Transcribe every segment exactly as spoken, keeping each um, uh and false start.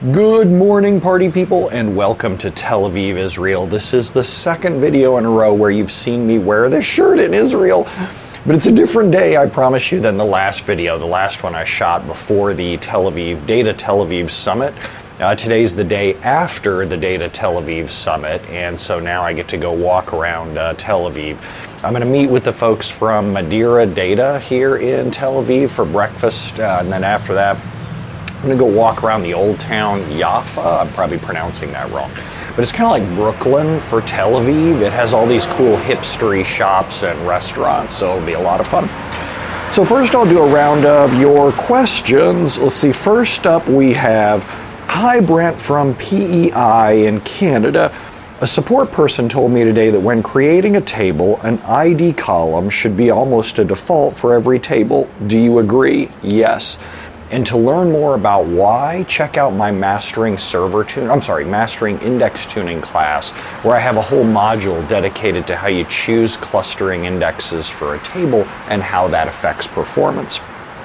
Good morning, party people, and welcome to Tel Aviv, Israel. This is the second video in a row where you've seen me wear this shirt in Israel, but it's a different day, I promise you, than the last video. The last one I shot before the Tel Aviv, Data Tel Aviv Summit. Uh, today's the day after the Data Tel Aviv Summit, and so now I get to go walk around uh, Tel Aviv. I'm going to meet with the folks from Madeira Data here in Tel Aviv for breakfast, uh, and then after that, I'm going to go walk around the old town Jaffa. I'm probably pronouncing that wrong. But it's kind of like Brooklyn for Tel Aviv. It has all these cool hipstery shops and restaurants, so it'll be a lot of fun. So first I'll do a round of your questions. Let's see, first up we have, hi Brent from P E I in Canada. A support person told me today that when creating a table, an I D column should be almost a default for every table. Do you agree? Yes. And to learn more about why, check out my mastering server tune, I'm sorry, mastering index tuning class, where I have a whole module dedicated to how you choose clustering indexes for a table and how that affects performance.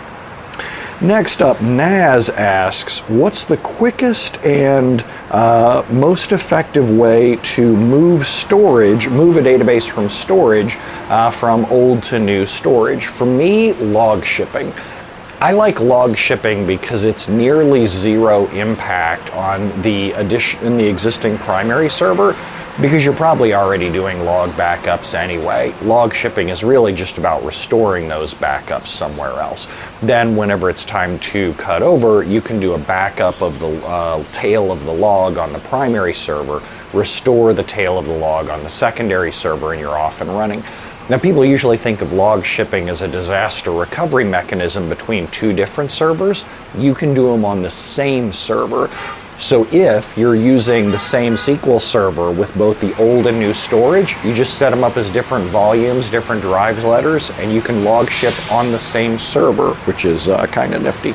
Next up, Naz asks, what's the quickest and uh, most effective way to move storage, move a database from storage, uh, from old to new storage? For me, log shipping. I like log shipping because it's nearly zero impact on the addition in the existing primary server, because you're probably already doing log backups anyway. Log shipping is really just about restoring those backups somewhere else. Then whenever it's time to cut over, you can do a backup of the uh, tail of the log on the primary server, restore the tail of the log on the secondary server, and you're off and running. Now, people usually think of log shipping as a disaster recovery mechanism between two different servers. You can do them on the same server. So if you're using the same S Q L server with both the old and new storage, you just set them up as different volumes, different drive letters, and you can log ship on the same server, which is uh, kind of nifty.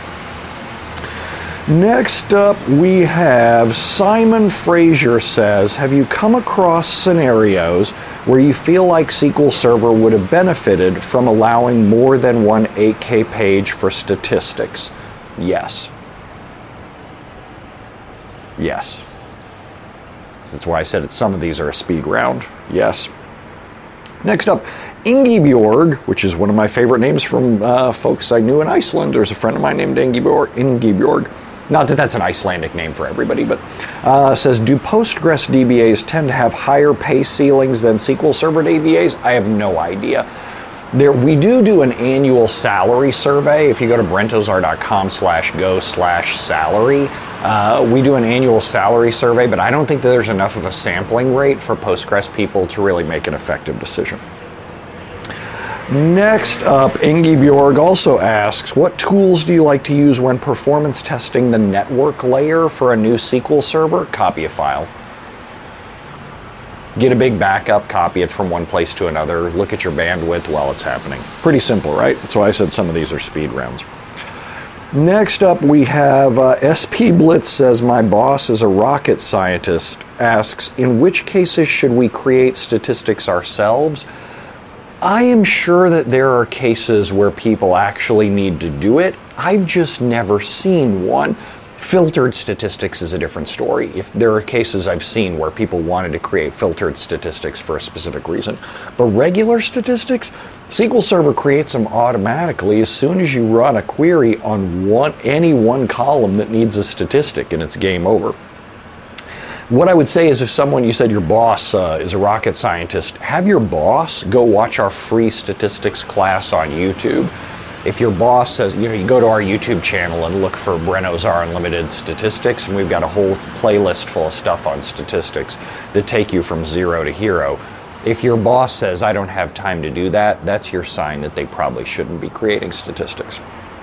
Next up, we have Simon Frazier says, have you come across scenarios where you feel like S Q L Server would have benefited from allowing more than one eight K page for statistics? Yes. Yes. That's why I said it, some of these are a speed round. Yes. Next up, Ingebjorg, which is one of my favorite names from uh, folks I knew in Iceland. There's a friend of mine named Ingebjorg. Ingebjorg. Not that that's an Icelandic name for everybody, but uh, says, do Postgres D B As tend to have higher pay ceilings than S Q L Server D B As? I have no idea. There, we do do an annual salary survey. If you go to brentozar.com slash go slash salary, uh, we do an annual salary survey, but I don't think that there's enough of a sampling rate for Postgres people to really make an effective decision. Next up, Ingebjorg also asks, what tools do you like to use when performance testing the network layer for a new S Q L server? Copy a file. Get a big backup, copy it from one place to another, look at your bandwidth while it's happening. Pretty simple, right? That's why I said some of these are speed rounds. Next up, we have uh, S P Blitz says, my boss is a rocket scientist, asks, in which cases should we create statistics ourselves? I am sure that there are cases where people actually need to do it. I've just never seen one. Filtered statistics is a different story. If there are cases I've seen where people wanted to create filtered statistics for a specific reason. But regular statistics, S Q L Server creates them automatically as soon as you run a query on one, any one column that needs a statistic, and it's game over. What I would say is, if someone, you said your boss uh, is a rocket scientist, have your boss go watch our free statistics class on YouTube. If your boss says, you know, you go to our YouTube channel and look for Brentozar Unlimited Statistics, and we've got a whole playlist full of stuff on statistics that take you from zero to hero. If your boss says, I don't have time to do that, that's your sign that they probably shouldn't be creating statistics.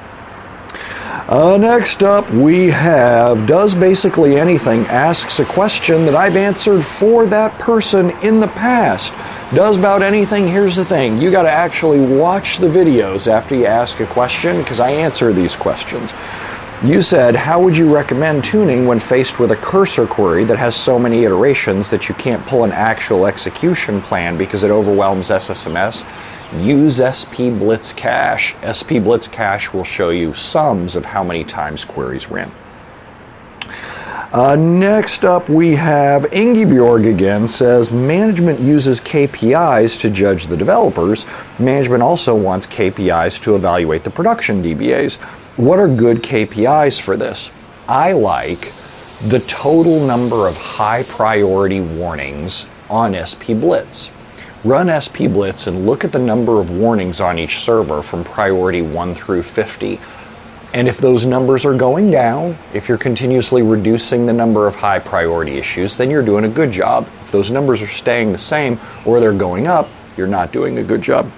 Uh, next up, we have Does Basically Anything asks a question that I've answered for that person in the past. Does about anything, here's the thing. You got to actually watch the videos after you ask a question, because I answer these questions. You said, how would you recommend tuning when faced with a cursor query that has so many iterations that you can't pull an actual execution plan because it overwhelms S S M S? Use S P Blitz Cache. S P Blitz Cache will show you sums of how many times queries ran. Uh, next up, we have Ingeborg again, says management uses K P Is to judge the developers. Management also wants K P Is to evaluate the production D B As. What are good K P Is for this? I like the total number of high priority warnings on S P Blitz. Run S P Blitz and look at the number of warnings on each server from priority one through fifty. And if those numbers are going down, if you're continuously reducing the number of high priority issues, then you're doing a good job. If those numbers are staying the same or they're going up, you're not doing a good job.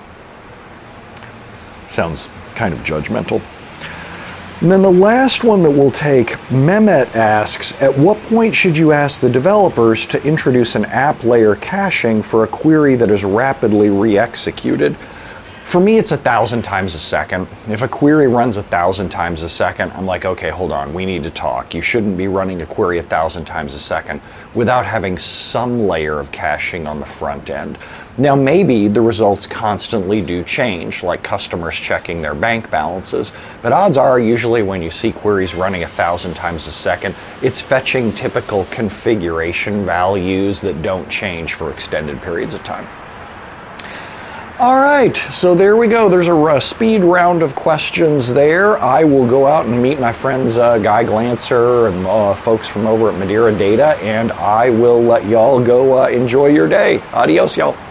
Sounds kind of judgmental. And then the last one that we'll take, Mehmet asks, at what point should you ask the developers to introduce an app layer caching for a query that is rapidly re-executed? For me, it's a thousand times a second. If a query runs a thousand times a second, I'm like, okay, hold on, we need to talk. You shouldn't be running a query a thousand times a second without having some layer of caching on the front end. Now, maybe the results constantly do change, like customers checking their bank balances, but odds are usually when you see queries running a thousand times a second, it's fetching typical configuration values that don't change for extended periods of time. All right, so there we go. There's a, a speed round of questions there. I will go out and meet my friends uh, Guy Glancer and uh, folks from over at Madeira Data, and I will let y'all go uh, enjoy your day. Adios, y'all.